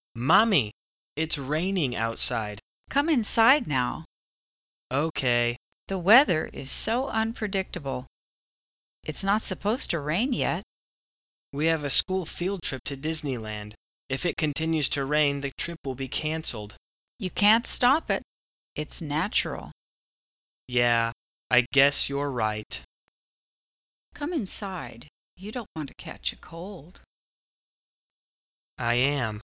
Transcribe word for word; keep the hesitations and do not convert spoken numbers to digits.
Mommy, it's raining outside. Come inside now. Okay. The weather is so unpredictable. It's not supposed to rain yet. We have a school field trip to Disneyland. If it continues to rain, the trip will be canceled. You can't stop it. It's natural. Yeah, I guess you're right. Come inside. You don't want to catch a cold. I am.